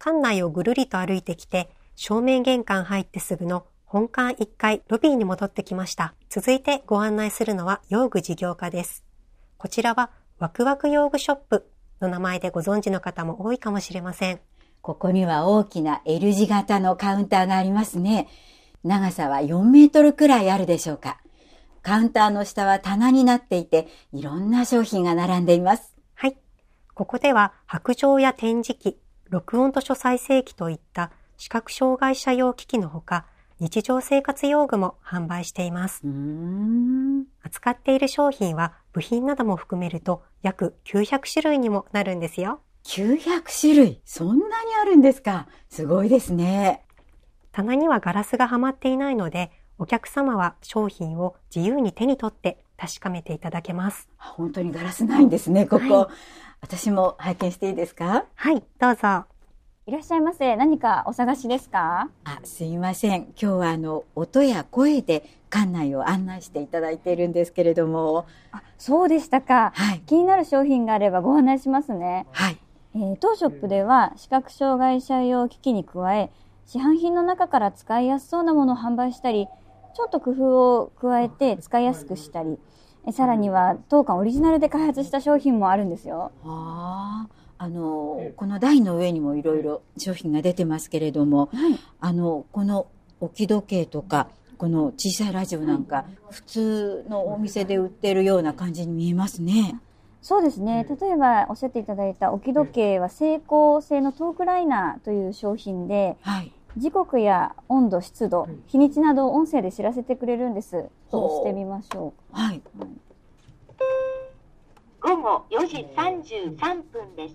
館内をぐるりと歩いてきて、正面玄関入ってすぐの本館1階ロビーに戻ってきました。続いてご案内するのは用具事業課です。こちらはワクワク用具ショップの名前でご存知の方も多いかもしれません。 ここには大きな L 字型のカウンターがありますね。長さは4メートルくらいあるでしょうか。カウンターの下は棚になっていて、いろんな商品が並んでいます。 はい。ここでは白杖や展示機、録音と書再生機といった視覚障害者用機器のほか、日常生活用具も販売しています。扱っている商品は部品なども含めると約900種類にもなるんですよ。 900種類、そんなにあるんですか。すごいですね。 棚にはガラスがはまっていないので、お客様は商品を自由に手に取って確かめていただけます。 本当にガラスないんですね、ここ。 はい、 私も拝見していいですか？ はい、どうぞ。 いらっしゃいませ。何かお探しですか？ すいません。今日は音や声で館内を案内していただいているんですけれども。 そうでしたか。 はい。 気になる商品があればご案内しますね。 はい。 当ショップでは視覚障害者用機器に加え、市販品の中から使いやすそうなものを販売したり、ちょっと工夫を加えて使いやすくしたり、さらには当館オリジナルで開発した商品もあるんですよ。 この台の上にもいろいろ商品が出てますけれども、 はい、 この置き時計とかこの小さいラジオなんか、普通のお店で売っているような感じに見えますね。 そうですね。例えばおっしゃっていただいた置き時計は成功性のトークライナーという商品で、 はい、 時刻や温度、湿度、日にちなどを音声で知らせてくれるんです。押してみましょう。 はい。 午後4時33分です。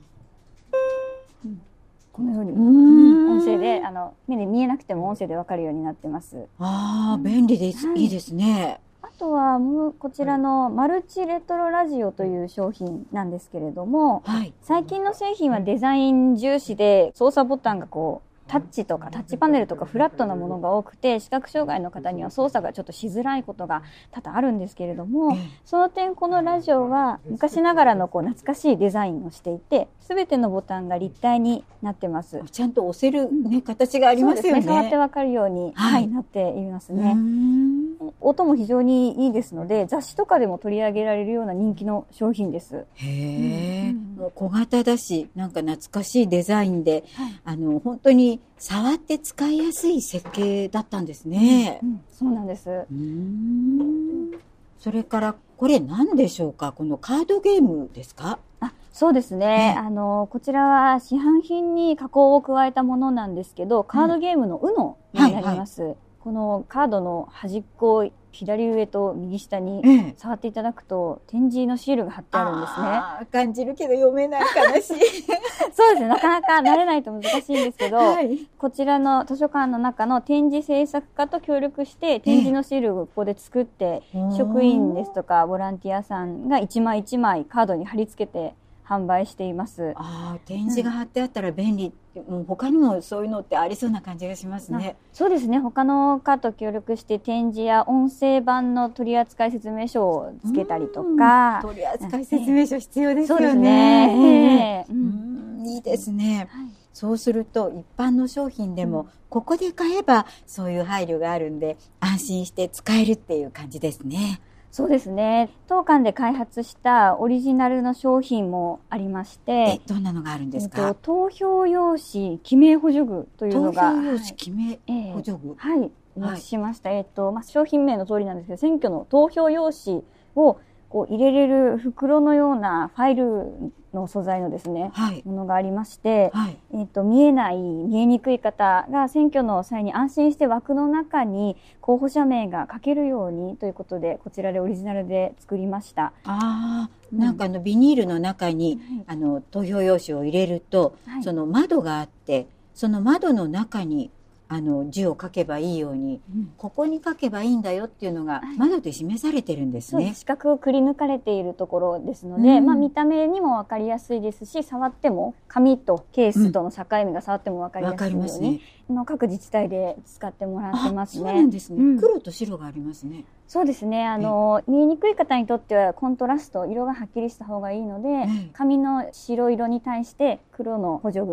このように音声で目で見えなくても音声でわかるようになってます。 便利です、いいですね。 あとはこちらのマルチレトロラジオという商品なんですけれども、 はい、 最近の製品はデザイン重視で操作ボタンがタッチとかタッチパネルとかフラットなものが多くて、視覚障害の方には操作がちょっとしづらいことが多々あるんですけれども、その点このラジオは昔ながらの懐かしいデザインをしていて、すべてのボタンが立体になってます。 ちゃんと押せる、形がありますよね。 そうですね。触ってわかるように、なっていますね。音も非常にいいですので、雑誌とかでも取り上げられるような人気の商品です。 もう小型だし、なんか懐かしいデザインで、本当に触って使いやすい設計だったんですね。 そうなんです。 それからこれ何でしょうか？このカードゲームですか？ そうですね。こちらは市販品に加工を加えたものなんですけど、カードゲームの UNO になります。このカードの端っこ、左上と右下に触っていただくと、展示のシールが貼ってあるんですね。 感じるけど読めない、悲しい。 そうですね。なかなか慣れないと難しいんですけど、こちらの図書館の中の展示制作家と協力して、展示のシールをここで作って、職員ですとかボランティアさんが一枚一枚カードに貼り付けて販売しています。 展示が貼ってあったら便利。もう他にもそういうのってありそうな感じがしますね。 そうですね。他の課と協力して展示や音声版の取扱説明書をつけたりとか。 取扱説明書必要ですよね。 そうですね。 いいですね。そうすると一般の商品でもここで買えばそういう配慮があるんで安心して使えるっていう感じですね。 そうですね。当館で開発したオリジナルの商品もありまして、 どんなのがあるんですか？ 投票用紙記名補助具というのが、 投票用紙記名補助具、 お持ちしました。商品名の通りなんですけど、選挙の投票用紙を入れれる袋のようなファイルの素材のですね、ものがありまして、見えない、見えにくい方が選挙の際に安心して枠の中に候補者名が書けるようにということで、こちらでオリジナルで作りました。 なんかビニールの中に、投票用紙を入れると、その窓があって、その窓の中に字を書けばいいように、ここに書けばいいんだよっていうのが窓で示されてるんですね。 四角をくり抜かれているところですので、見た目にも分かりやすいですし、触っても紙とケースとの境目が触っても分かりやすいように、各自治体で使ってもらってますね。 そうなんですね。黒と白がありますね。 そうですね。見えにくい方にとってはコントラスト、色がはっきりした方がいいので、紙の白色に対して黒の補助具が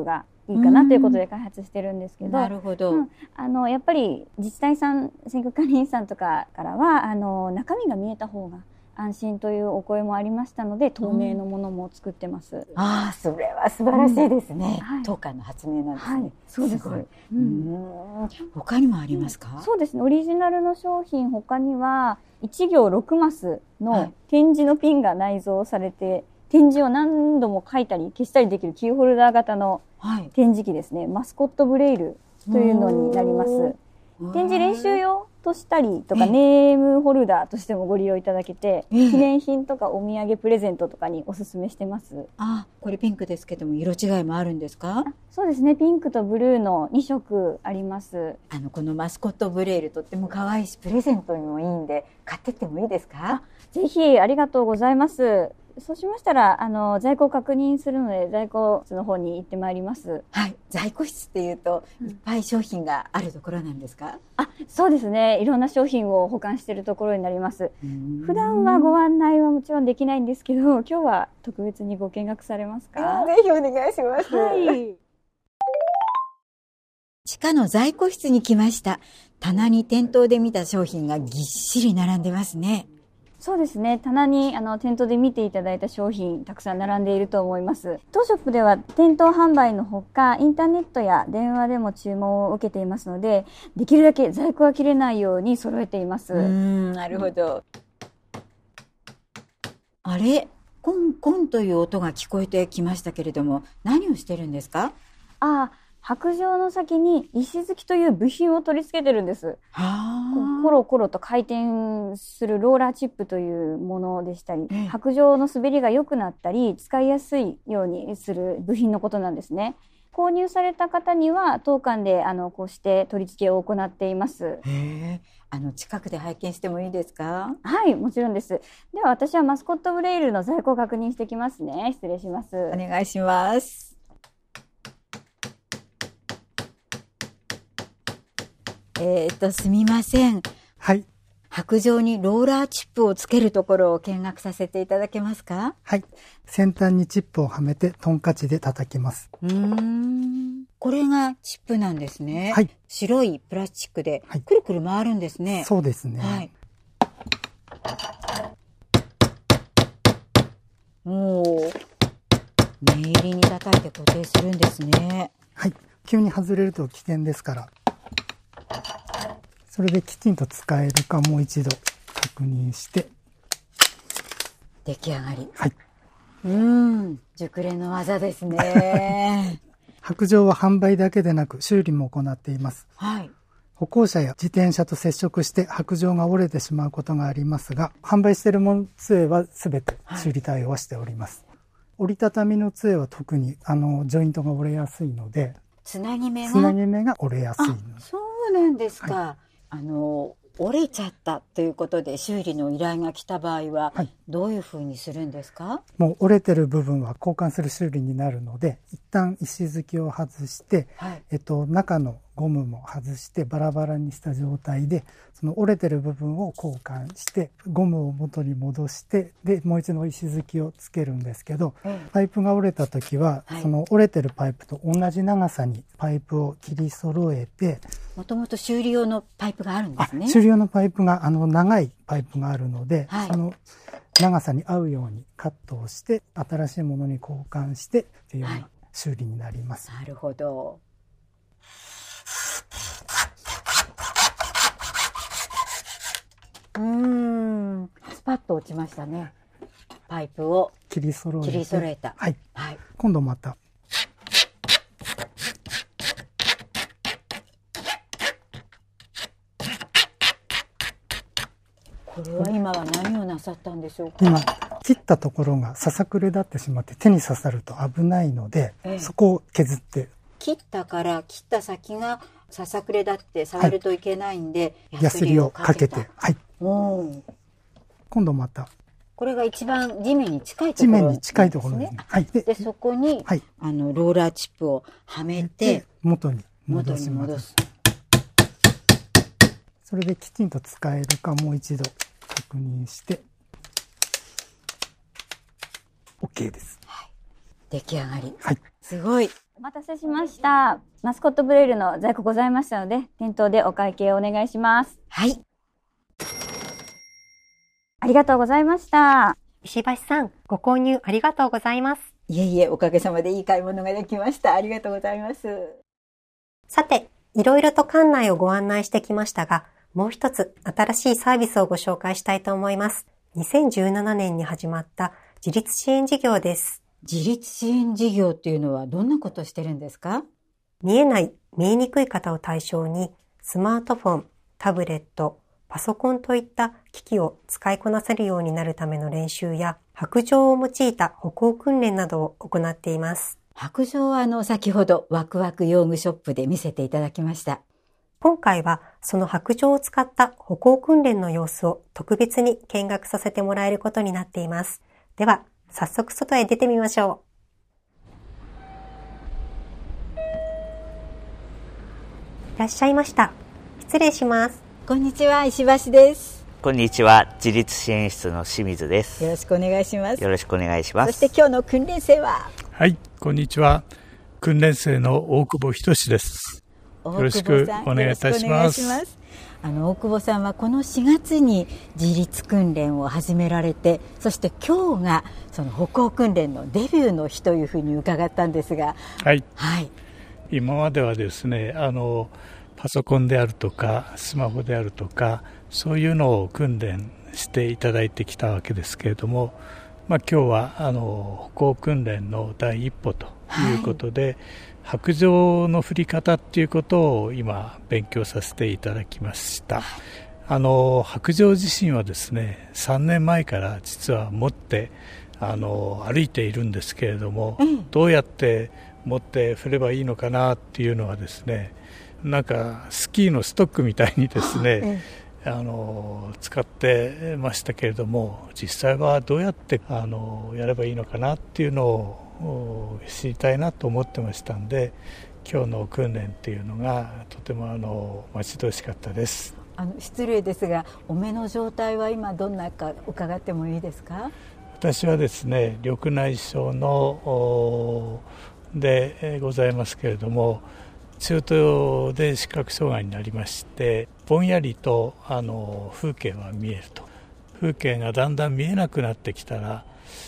いいかなということで開発してるんですけど。 なるほど。 やっぱり自治体さん、選挙管理員さんとかからは、中身が見えた方が安心というお声もありましたので、透明のものも作ってます。 ああ、それは素晴らしいですね。当館の発明なんですね。 はい、そうです。 他にもありますか？ そうですね。オリジナルの商品、他には、1行6マスの点字のピンが内蔵されて、点字を何度も書いたり消したりできるキーホルダー型の点字機ですね。マスコットブレイルというのになります。点字練習用としたりとか、ネームホルダーとしてもご利用いただけて、記念品とかお土産プレゼントとかにおすすめしてます。 これピンクですけども、色違いもあるんですか？ そうですね。ピンクとブルーの2色あります。 このマスコットブレイルとっても可愛いし、プレゼントにもいいんで、買ってってもいいですか？ ぜひ、ありがとうございます。そうしましたら、在庫を確認するので、在庫室の方に行ってまいります。 はい。在庫室っていうと、いっぱい商品があるところなんですか？ そうですね。いろんな商品を保管しているところになります。普段はご案内はもちろんできないんですけど、今日は特別にご見学されますか？ ぜひお願いします。はい。地下の在庫室に来ました。棚に店頭で見た商品がぎっしり並んでますね。 そうですね。棚に店頭で見ていただいた商品たくさん並んでいると思います。当ショップでは店頭販売のほか、インターネットや電話でも注文を受けていますので、できるだけ在庫が切れないように揃えています。 なるほど。あれ、コンコンという音が聞こえてきましたけれども、何をしてるんですか？ 白杖の先に石突きという部品を取り付けてるんです。コロコロと回転するローラーチップというものでしたり、白杖の滑りが良くなったり、使いやすいようにする部品のことなんですね。購入された方には当館でこうして取り付けを行っています。 近くで拝見してもいいですか？ はい、もちろんです。では私はマスコットブレイルの在庫を確認してきますね。失礼します。 お願いします。すみません。 はい。 白杖にローラーチップをつけるところを見学させていただけますか？ はい。先端にチップをはめてトンカチで叩きます。 これがチップなんですね。 はい。 白いプラスチックでくるくる回るんですね。 そうですね。 はい。もう念入りに叩いて固定するんですね。 はい。急に外れると危険ですから。それできちんと使えるかもう一度確認して。 出来上がり。 はい。 熟練の技ですね。 白杖は販売だけでなく修理も行っています。 はい。 歩行者や自転車と接触して白杖が折れてしまうことがありますが、販売している杖は全て修理対応はしております。折りたたみの杖は特にジョイントが折れやすいので、 つなぎ目が折れやすいの。 そうなんですか。 はい、 折れちゃったということで修理の依頼が来た場合は、どういうふうにするんですか？ もう折れてる部分は交換する修理になるので、一旦石突きを外して、中のゴムも外してバラバラにした状態で、その折れてる部分を交換してゴムを元に戻して、でもう一度石突きをつけるんですけど、パイプが折れた時は、その折れてるパイプと同じ長さにパイプを切り揃えて、 もともと修理用のパイプがあるんですね。 修理用のパイプが長いパイプがあるので、その長さに合うようにカットをして新しいものに交換してっていうような修理になります。 なるほど。スパッと落ちましたね。パイプを切り揃えた。 はい。今度また。 これは今は何をなさったんでしょうか？ 今切ったところがささくれ立ってしまって手に刺さると危ないので、そこを削って。 切った先がささくれ立って触るといけないんで、 ヤスリをかけて。今度また。 これが一番地面に近いところですね。地面に近いところですね。でそこに、ローラーチップをはめて元に戻します。それできちんと使えるかもう一度確認して OK です。 出来上がり。 はい。 すごい。 お待たせしました。マスコットブレイルの在庫ございましたので、店頭でお会計をお願いします。 はい。 ありがとうございました。 石橋さん、ご購入ありがとうございます。 いえいえ、おかげさまでいい買い物ができました。ありがとうございます。 さて、いろいろと館内をご案内してきましたが、もう一つ新しいサービスをご紹介したいと思います。2017年に始まった自立支援事業です。 自立支援事業っていうのはどんなことをしてるんですか？ 見えない、見えにくい方を対象に、スマートフォン、タブレット、パソコンといった機器を使いこなせるようになるための練習や、白杖を用いた歩行訓練などを行っています。 白杖は先ほどワクワク用具ショップで見せていただきました。 今回はその白杖を使った歩行訓練の様子を特別に見学させてもらえることになっています。では、早速外へ出てみましょう。いらっしゃいました。失礼します。 こんにちは、石橋です。 こんにちは、自立支援室の清水です。 よろしくお願いします。 よろしくお願いします。 そして今日の訓練生は、 はい、こんにちは。訓練生の大久保仁です。よろしくお願いいたします。 大久保さんはこの4月に自立訓練を始められて、そして今日がその歩行訓練のデビューの日というふうに伺ったんですが、 はい、はい、今まではですね、パソコンであるとかスマホであるとかそういうのを訓練していただいてきたわけですけれども、今日は歩行訓練の第一歩ということで、はい、白杖の振り方っていうことを今勉強させていただきました。白杖自身はですね、3年前から実は持って歩いているんですけれども、どうやって持って振ればいいのかなっていうのはですね、なんかスキーのストックみたいにですね、使ってましたけれども、実際はどうやってやればいいのかなっていうのを知りたいなと思ってましたんで、今日の訓練っていうのがとても待ち遠しかったです。 失礼ですが、お目の状態は今どんなか伺ってもいいですか？ 私はですね、緑内障のでございますけれども、中等で視覚障害になりまして、ぼんやりと風景は見えると。風景がだんだん見えなくなってきたら、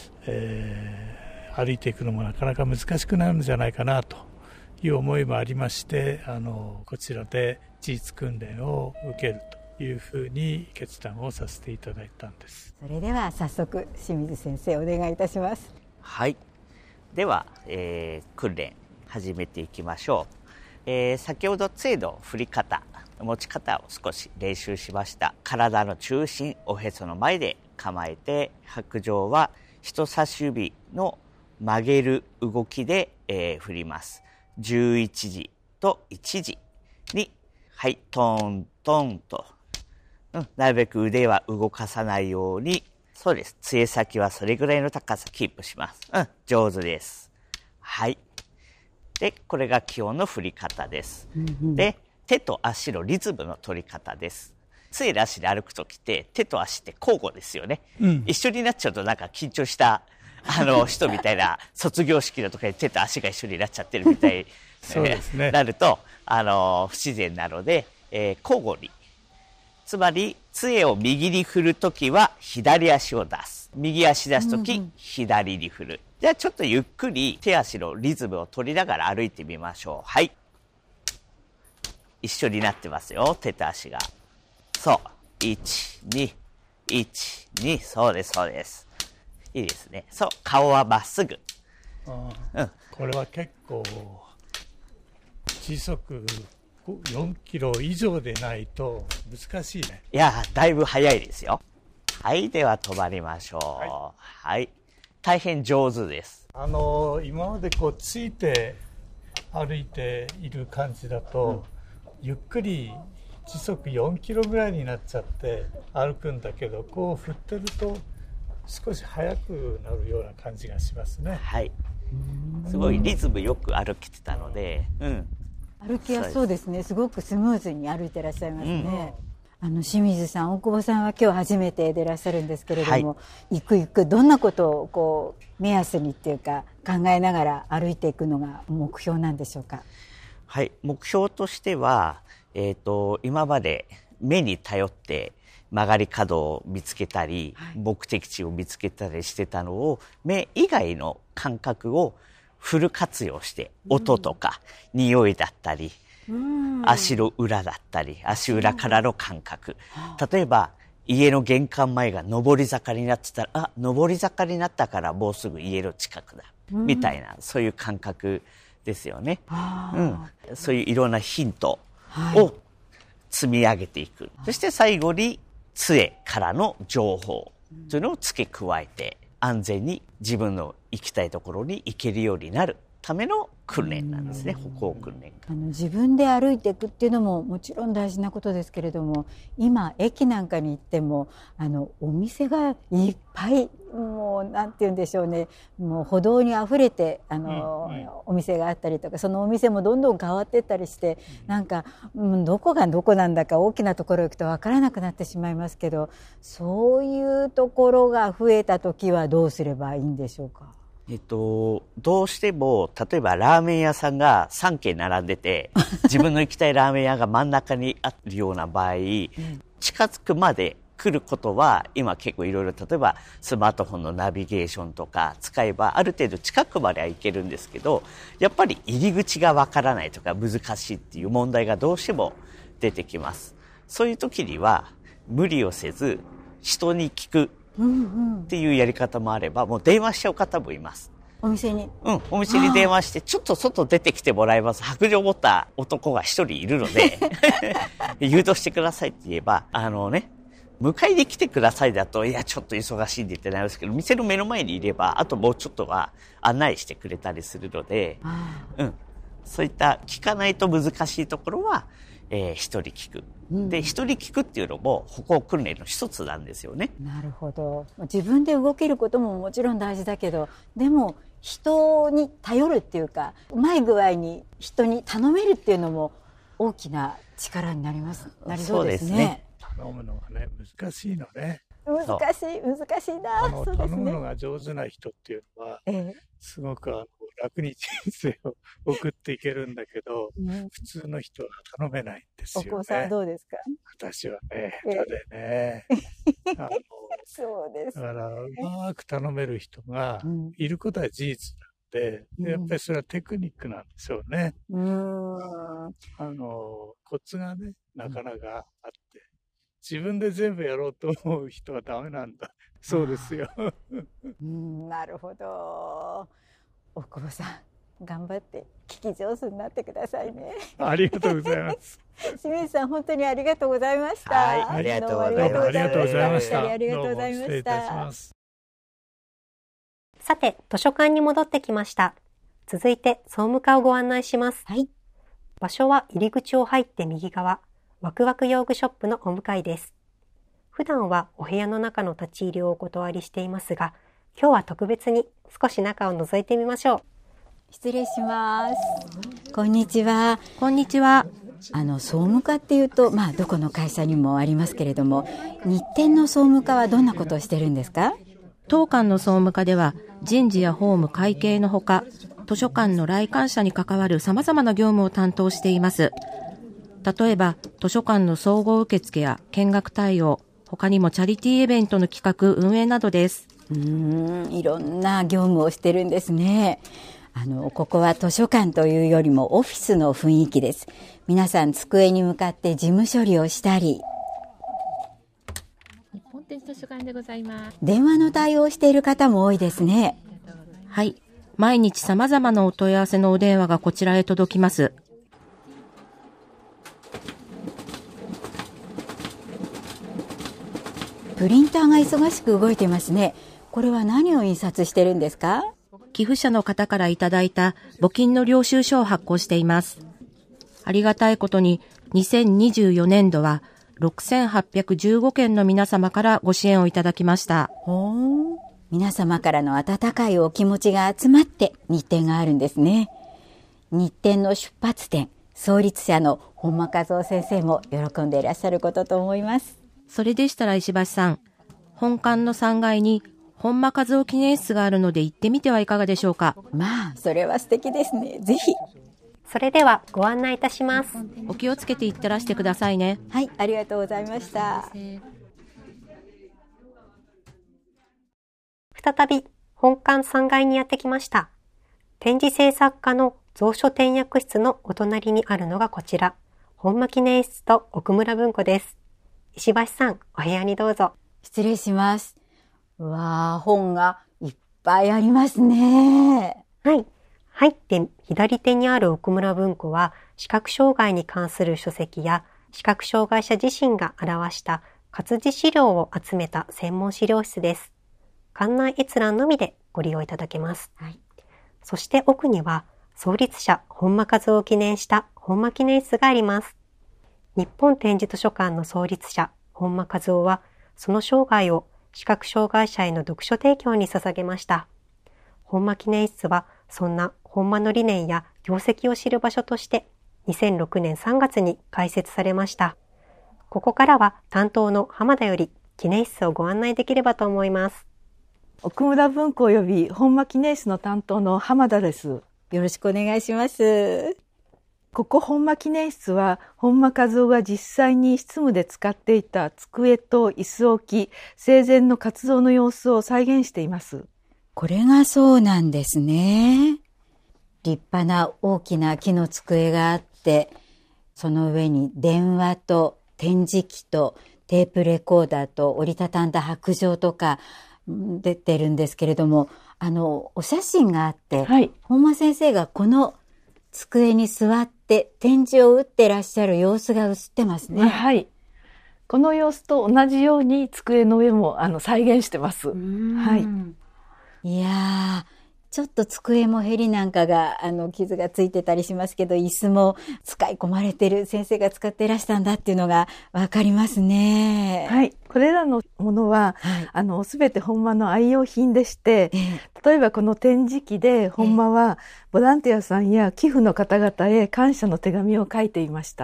歩いていくのもなかなか難しくなるんじゃないかなという思いもありまして、こちらで自立訓練を受けるというふうに決断をさせていただいたんです。 それでは早速清水先生お願いいたします。 はい、では、訓練始めていきましょう。先ほど杖の振り方、持ち方を少し練習しました。体の中心、おへその前で構えて、白杖は人差し指の曲げる動きで、振ります。11時と1時に、はい、トントンと、なるべく腕は動かさないように、そうです。杖先はそれぐらいの高さキープします。上手です。はい。で、これが基本の振り方です。で、手と足のリズムの取り方です。杖で足で歩くときって手と足って交互ですよね。一緒になっちゃうとなんか緊張した人みたいな卒業式のとかに手と足が一緒になっちゃってるみたいそうですね、なると不自然なので、交互に。つまり杖を右に振るときは左足を出す。右足出すとき、左に振る。じゃあちょっとゆっくり手足のリズムを取りながら歩いてみましょう。はい。一緒になってますよ、手と足が。そう。1、2、1、2。そうです、そうです。いいですね。そう。顔はまっすぐ。 これは結構、時速4キロ以上でないと難しいね。 いや、だいぶ早いですよ。はい、では止まりましょう。はい。大変上手です。 今までついて歩いている感じだと、ゆっくり時速4キロぐらいになっちゃって歩くんだけど、振ってると少し速くなるような感じがしますね。 はい。すごいリズムよく歩けてたので、 歩きやすそうですね。すごくスムーズに歩いてらっしゃいますね。清水さん、大久保さんは今日初めて出らっしゃるんですけれども、ゆくゆくどんなことを目安にっていうか考えながら歩いていくのが目標なんでしょうか？ はい、目標としては、今まで目に頼って曲がり角を見つけたり、目的地を見つけたりしてたのを、目以外の感覚をフル活用して、音とか匂いだったり、足の裏だったり、足裏からの感覚。例えば、家の玄関前が上り坂になってたら、あ、上り坂になったからもうすぐ家の近くだ。みたいな、そういう感覚ですよね。そういういろんなヒントを積み上げていく。そして最後に杖からの情報というのを付け加えて、安全に自分の行きたいところに行けるようになるための訓練なんですね。歩行訓練。 自分で歩いていくっていうのももちろん大事なことですけれども、今駅なんかに行ってもお店がいっぱい、もうなんて言うんでしょうね、もう歩道にあふれてお店があったりとか、そのお店もどんどん変わっていったりして、なんか、どこがどこなんだか大きなところ行くと分からなくなってしまいますけど、そういうところが増えた時はどうすればいいんでしょうか？ どうしても、例えばラーメン屋さんが3軒並んでて、自分の行きたいラーメン屋が真ん中にあるような場合、近づくまで来ることは、今結構いろいろ、例えばスマートフォンのナビゲーションとか使えば、ある程度近くまでは行けるんですけど、やっぱり入り口がわからないとか難しいっていう問題がどうしても出てきます。そういう時には、無理をせず、人に聞く。っていうやり方もあれば、もう電話しちゃう方もいます。 お店に？ お店に電話して、ちょっと外出てきてもらいます。白状を持った男が一人いるので、誘導してくださいって言えば、迎えに来てくださいだと、いや、ちょっと忙しいんで言ってないですけど、店の目の前にいれば、あともうちょっとは案内してくれたりするので、そういった聞かないと難しいところは、一人聞く。で、一人聞くっていうのも歩行訓練の一つなんですよね。 なるほど。自分で動けることももちろん大事だけど、でも人に頼るっていうか、うまい具合に人に頼めるっていうのも大きな力になりそうですね。 そうですね。 頼むのがね、難しいのね。 難しいな。 頼むのが上手な人っていうのは、すごく楽に人生を送っていけるんだけど、普通の人は頼めないんですよね。 お子さんはどうですか？ 私はね、下手でね。 そうです。 だから、うまく頼める人がいることは事実なんで、やっぱりそれはテクニックなんでしょうね。コツがね、なかなかあって。自分で全部やろうと思う人はダメなんだ。そうですよ。 なるほど。大久保さん、頑張って聞き上手になってくださいね。 ありがとうございます。 清水さん、本当にありがとうございました。 はい、ありがとうございました。 ありがとうございました。 ありがとうございました。 失礼いたします。 さて、図書館に戻ってきました。続いて、総務課をご案内します。 はい。 場所は入り口を入って右側。ワクワク用具ショップのお向かいです。普段はお部屋の中の立ち入りをお断りしていますが、今日は特別に少し中を覗いてみましょう。 失礼します。こんにちは。 こんにちは。 総務課っていうと、どこの会社にもありますけれども、日展の総務課はどんなことをしてるんですか？ 当館の総務課では、人事や法務、会計のほか、図書館の来館者に関わる様々な業務を担当しています。例えば、図書館の総合受付や見学対応、他にもチャリティーイベントの企画、運営などです。 いろんな業務をしてるんですね。ここは図書館というよりもオフィスの雰囲気です。皆さん机に向かって事務処理をしたり、 日本展図書館でございます。 電話の対応している方も多いですね。 はい。毎日様々なお問い合わせのお電話がこちらへ届きます。 プリンターが忙しく動いてますね。これは何を印刷してるんですか？ 寄付者の方からいただいた募金の領収書を発行しています。ありがたいことに2024年度は6815件の皆様からご支援をいただきました。 皆様からの温かいお気持ちが集まって日展があるんですね。日展の出発点、創立者の本間和夫先生も喜んでいらっしゃることと思います。 それでしたら石橋さん、本館の3階に本間和夫記念室があるので行ってみてはいかがでしょうか。 まあ、それは素敵ですね。ぜひ。 それではご案内いたします。 お気をつけて行ってらしてくださいね。 はい、ありがとうございました。 再び本館3階にやってきました。展示制作課の蔵書展訳室のお隣にあるのがこちら、本間記念室と奥村文庫です。石橋さん、お部屋にどうぞ。 失礼します。うわー、本がいっぱいありますね。 はい。入って左手にある奥村文庫は、視覚障害に関する書籍や、視覚障害者自身が表した活字資料を集めた専門資料室です。館内閲覧のみでご利用いただけます。はい、そして奥には、創立者本間和夫を記念した本間記念室があります。日本展示図書館の創立者本間和夫は、その生涯を視覚障害者への読書提供に捧げました。本間記念室は、そんな本間の理念や業績を知る場所として、2006年3月に開設されました。ここからは担当の浜田より記念室をご案内できればと思います。 奥村文庫及び本間記念室の担当の浜田です。 よろしくお願いします。 ここ本間記念室は本間和夫が実際に執務で使っていた机と椅子置き、生前の活動の様子を再現しています。 これがそうなんですね。立派な大きな木の机があって、その上に電話と展示機とテープレコーダーと折りたたんだ白杖とか出てるんですけれども、お写真があって、はい、本間先生がこの机に座って展示を打ってらっしゃる様子が映ってますね。 はい。この様子と同じように机の上も再現してます。はい。 いやー、ちょっと机もへりなんかが傷がついてたりしますけど、椅子も使い込まれてる、先生が使っていらしたんだっていうのがわかりますね。 はい。これらのものは、すべて本間の愛用品でして、例えばこの展示機で本間はボランティアさんや寄付の方々へ感謝の手紙を書いていました。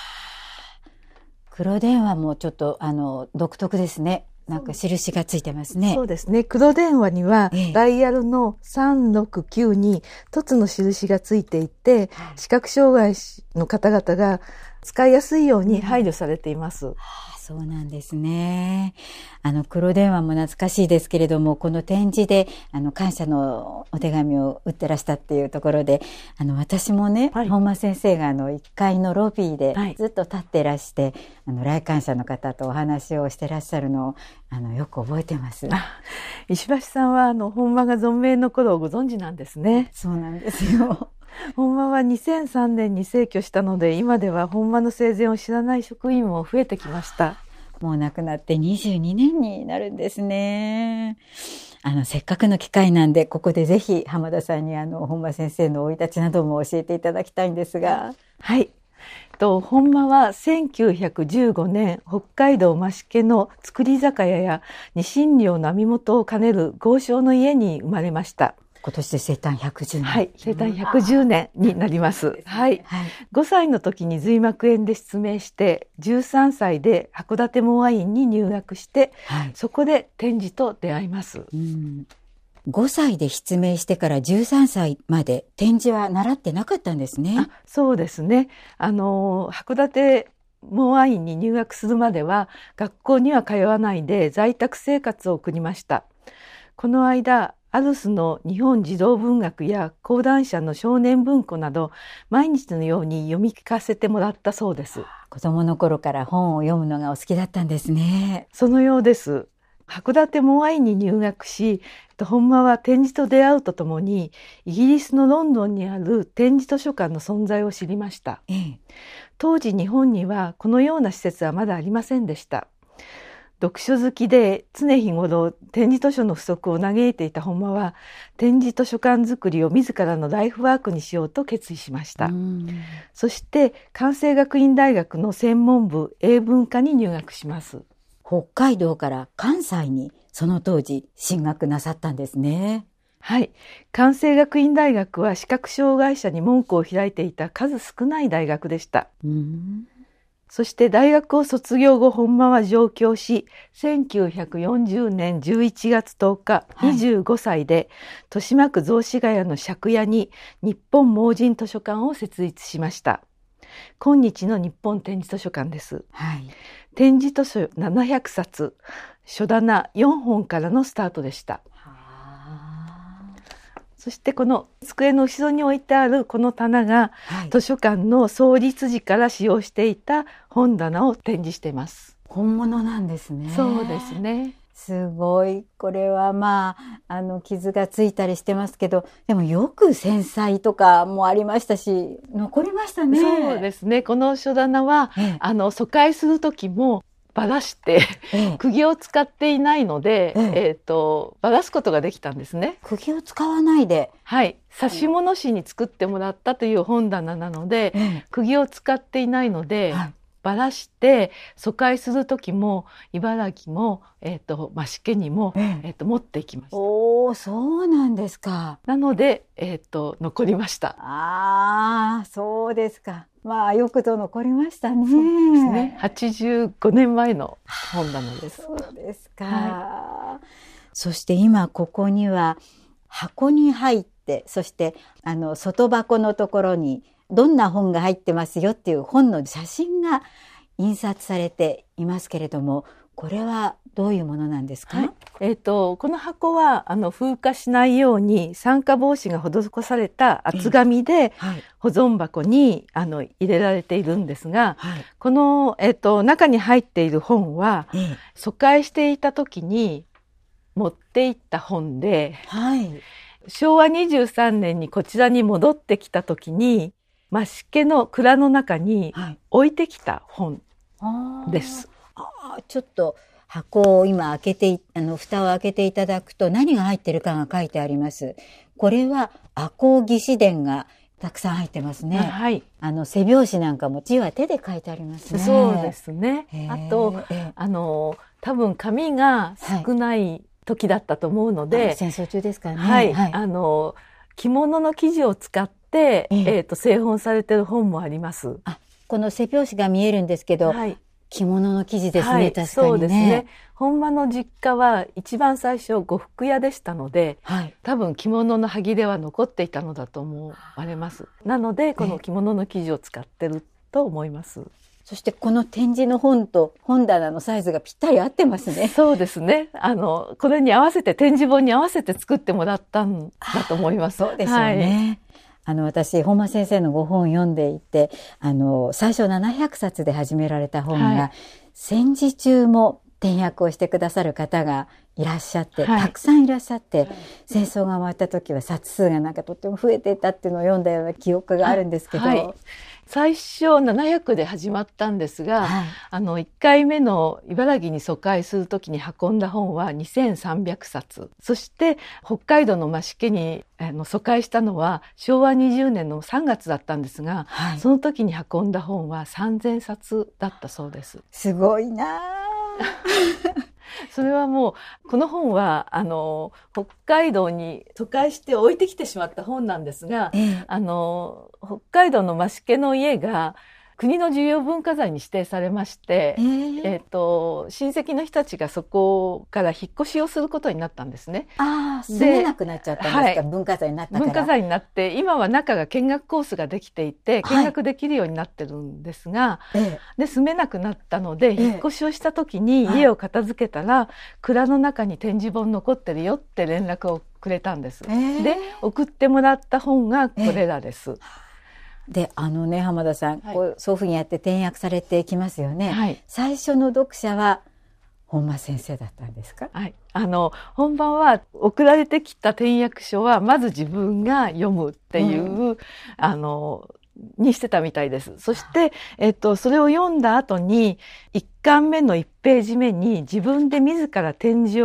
黒電話もちょっと独特ですね。なんか印がついてますね。 そうですね。黒電話には、ダイヤルの369に凸の印がついていて、視覚障害の方々が使いやすいように配慮されています。 そうなんですね。黒電話も懐かしいですけれども、この展示で感謝のお手紙を打ってらしたっていうところで、私もね、本間先生が1階のロビーでずっと立ってらして、来館者の方とお話をしてらっしゃるのをよく覚えてます。 石橋さんは本間が存命の頃をご存知なんですね。 そうなんですよ。 本間は2003年に逝去したので、今では本間の生前を知らない職員も増えてきました。 もう亡くなって22年になるんですね。せっかくの機会なんで、ここでぜひ浜田さんに本間先生の生い立ちなども教えていただきたいんですが。 はい。本間は1915年、北海道増毛の造り酒屋やニシン漁の網元を兼ねる豪商の家に生まれました。 今年で生誕110年。 はい、生誕110年になります。はい。5歳の時に髄膜炎で失明して、13歳で函館モア院に入学して、そこで展示と出会います。 5歳で失明してから13歳まで展示は習ってなかったんですね。 そうですね。函館モア院に入学するまでは学校には通わないで在宅生活を送りました。この間、アルスの日本児童文学や講談社の少年文庫など毎日のように読み聞かせてもらったそうです。 子供の頃から本を読むのがお好きだったんですね。 そのようです。函館モア院に入学し、本間は展示と出会うとともにイギリスのロンドンにある展示図書館の存在を知りました。当時日本にはこのような施設はまだありませんでした。読書好きで常日頃展示図書の不足を嘆いていた本間は、展示図書館作りを自らのライフワークにしようと決意しました。そして関西学院大学の専門部英文科に入学します。 北海道から関西にその当時進学なさったんですね。 はい。関西学院大学は視覚障害者に門戸を開いていた数少ない大学でした。 そして大学を卒業後、本間は上京し、1940年11月10日、25歳で、豊島区雑司ヶ谷の借家に日本盲人図書館を設立しました。今日の日本点字図書館です。はい、点字図書700冊、書棚4本からのスタートでした。そしてこの机の後ろに置いてあるこの棚が、図書館の創立時から使用していた本棚を展示しています。 本物なんですね。 そうですね。 すごい。これは傷がついたりしてますけど、でもよく繊細とかもありましたし、残りましたね。 そうですね。この書棚は、疎開する時も、ばらして、釘を使っていないので、ばらすことができたんですね。 釘を使わないで。 はい。指物師に作ってもらったという本棚なので、釘を使っていないので、ばらして、疎開するときも、茨城も、増毛にも、持っていきました。 おー、そうなんですか。 なので、残りました。 あー、そうですか。よくぞ残りましたね。 そうですね。85年前の本棚です。 そうですか。そして今ここには箱に入って、そして外箱のところにどんな本が入ってますよっていう本の写真が印刷されていますけれども、これはどういうものなんですか？ この箱は風化しないように酸化防止が施された厚紙で保存箱に入れられているんですが、この、中に入っている本は、疎開していた時に持っていった本で、昭和23年にこちらに戻ってきた時に増毛の蔵の中に置いてきた本です。 ちょっと箱を今開けて、蓋を開けていただくと何が入ってるかが書いてあります。これは赤穂義士伝がたくさん入ってますね。はい。背表紙なんかも字は手で書いてありますね。 そうですね。あと、多分紙が少ない時だったと思うので。 戦争中ですからね。 はい。着物の生地を使って、製本されてる本もあります。 この背表紙が見えるんですけど、着物の生地ですね、確かにね。 そうですね。本間の実家は一番最初呉服屋でしたので、多分着物の端切れは残っていたのだと思われます。なのでこの着物の生地を使ってると思います。 そしてこの展示の本と本棚のサイズがぴったり合ってますね。 そうですね。これに合わせて、展示本に合わせて作ってもらったんだと思います。 そうですよね。私、本間先生のご本を読んでいて、最初700冊で始められた本が、戦時中も転訳をしてくださる方がいらっしゃって、たくさんいらっしゃって、戦争が終わった時は冊数がとっても増えていたっていうのを読んだような記憶があるんですけど、 最初700で始まったんですが、1回目の茨城に疎開するときに運んだ本は2300冊。そして北海道の増毛に疎開したのは昭和20年の3月だったんですが、その時に運んだ本は3000冊だったそうです。 すごいなそれはもう、この本は、北海道に疎開して置いてきてしまった本なんですが、北海道の増毛の家が、国の重要文化財に指定されまして、親戚の人たちがそこから引っ越しをすることになったんですね。 住めなくなっちゃったんですか、文化財になったから。 文化財になって、今は中が見学コースができていて、見学できるようになってるんですが、で、住めなくなったので、引っ越しをした時に家を片付けたら、蔵の中に展示本残ってるよって連絡をくれたんです。で、送ってもらった本がこれらです。 で、浜田さん、そういうふうにやって転訳されてきますよね。最初の読者は本間先生だったんですか？ 本番は送られてきた転訳書はまず自分が読むっていう、にしてたみたいです。そして、それを読んだ後に1巻目の1ページ目に自分で自ら点字を打っ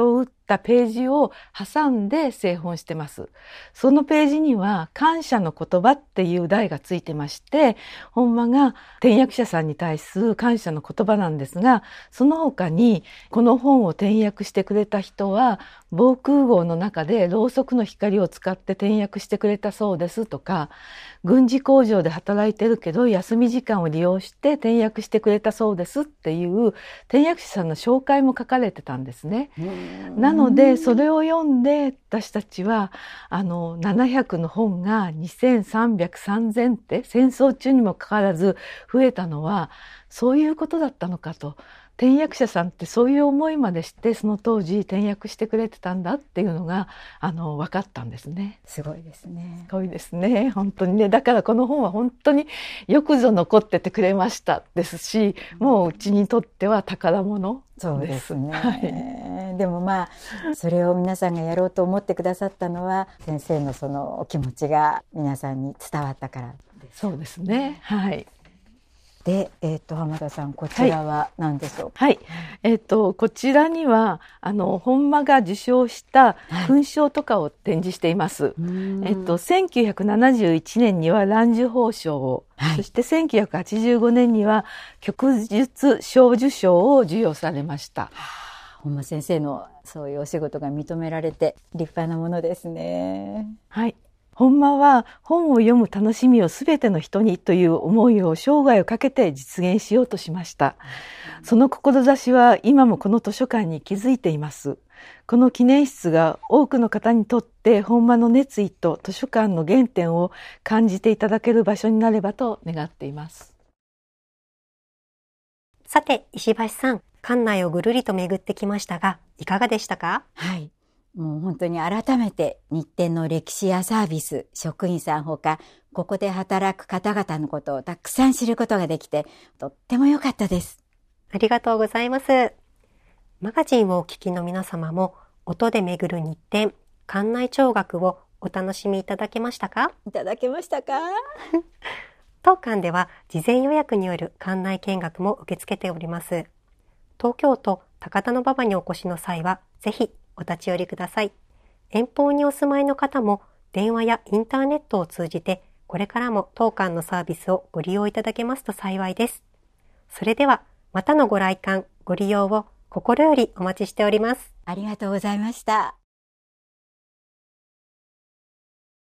ったページを挟んで製本してます。そのページには感謝の言葉っていう題がついてまして、ほんまが転訳者さんに対する感謝の言葉なんですが、その他にこの本を転訳してくれた人は防空壕の中でろうそくの光を使って転訳してくれたそうですとか、軍事工場で働いてるけど休み時間を利用して転訳してくれたそうですっていう転訳者さんの紹介も書かれてたんですね。なのでそれを読んで私たちは700の本が2300、3000って戦争中にもかかわらず増えたのはそういうことだったのかと。転訳者さんってそういう思いまでしてその当時転訳してくれてたんだっていうのが分かったんですね。 すごいですね。 すごいですね。本当にね。だからこの本は本当によくぞ残っててくれましたですし、もううちにとっては宝物です。 そうですね。 はい、 でもまあそれを皆さんがやろうと思ってくださったのは先生のそのお気持ちが皆さんに伝わったからです。 そうですね。はい。 で、浜田さん、こちらは何でしょうか。 はい。こちらには、本間が受賞した勲章とかを展示しています。1971年には蘭寿宝章を、そして1985年には旭日小綬章を授与されました。 本間先生のそういうお仕事が認められて立派なものですね。 はい。本間は本を読む楽しみをすべての人にという思いを生涯をかけて実現しようとしました。その志は今もこの図書館に息づいています。この記念室が多くの方にとって本間の熱意と図書館の原点を感じていただける場所になればと願っています。 さて、石橋さん、館内をぐるりと巡ってきましたが、いかがでしたか？ はい。もう本当に改めて日展の歴史やサービス、職員さんほか、ここで働く方々のことをたくさん知ることができて、とっても良かったです。 ありがとうございます。マガジンをお聞きの皆様も、音で巡る日展、館内聴学をお楽しみいただけましたか？ いただけましたか？ 当館では事前予約による館内見学も受け付けております。東京都高田馬場にお越しの際は、ぜひお立ち寄りください。遠方にお住まいの方も電話やインターネットを通じてこれからも当館のサービスをご利用いただけますと幸いです。それではまたのご来館、ご利用を心よりお待ちしております。 ありがとうございました。